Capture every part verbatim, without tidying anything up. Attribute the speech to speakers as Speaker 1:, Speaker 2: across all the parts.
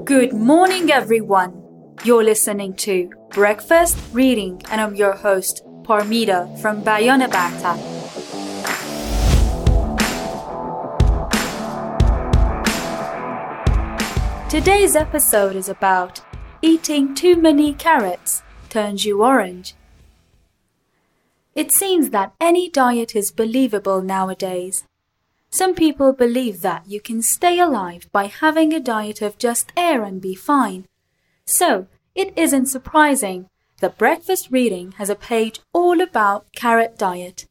Speaker 1: Good morning, everyone. You're listening to Breakfast Reading, and I'm your host, Parmita from Bayona Bata. Today's episode is about eating too many carrots turns you orange. It seems that any diet is believable nowadays. Some people believe that you can stay alive by having a diet of just air and be fine. So, it isn't surprising that Breakfast Reading has a page all about carrot diet.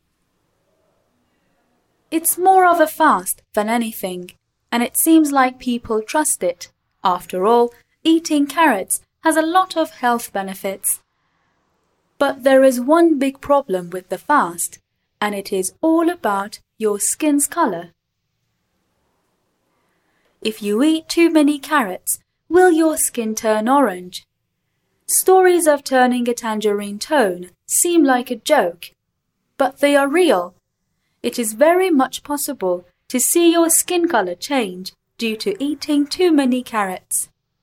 Speaker 1: It's more of a fast than anything, and it seems like people trust it. After all, eating carrots has a lot of health benefits. But there is one big problem with the fast, and it is all about your skin's color. If you eat too many carrots, will your skin turn orange? Stories of turning a tangerine tone seem like a joke, but they are real. It is very much possible to see your skin color change due to eating too many carrots.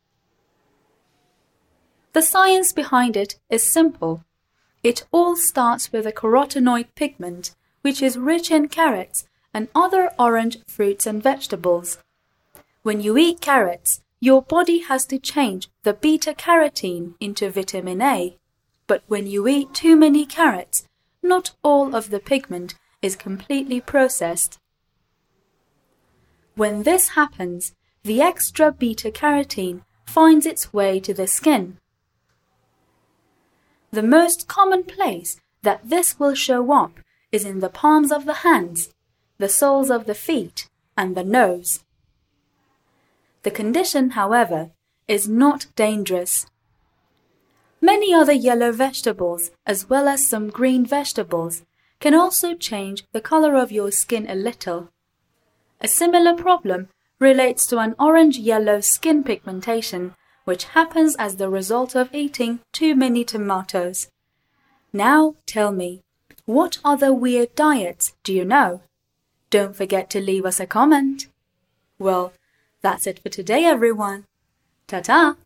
Speaker 1: The science behind it is simple. It all starts with a carotenoid pigment, which is rich in carrots and other orange fruits and vegetables. When you eat carrots, your body has to change the beta-carotene into vitamin A. But when you eat too many carrots, not all of the pigment is completely processed. When this happens, the extra beta-carotene finds its way to the skin. The most common place that this will show up is in the palms of the hands, the soles of the feet, and the nose. The condition, however, is not dangerous. Many other yellow vegetables, as well as some green vegetables, can also change the color of your skin a little. A similar problem relates to an orange-yellow skin pigmentation, which happens as the result of eating too many tomatoes. Now tell me, what other weird diets do you know? Don't forget to leave us a comment. Well, that's it for today, everyone. Ta-ta!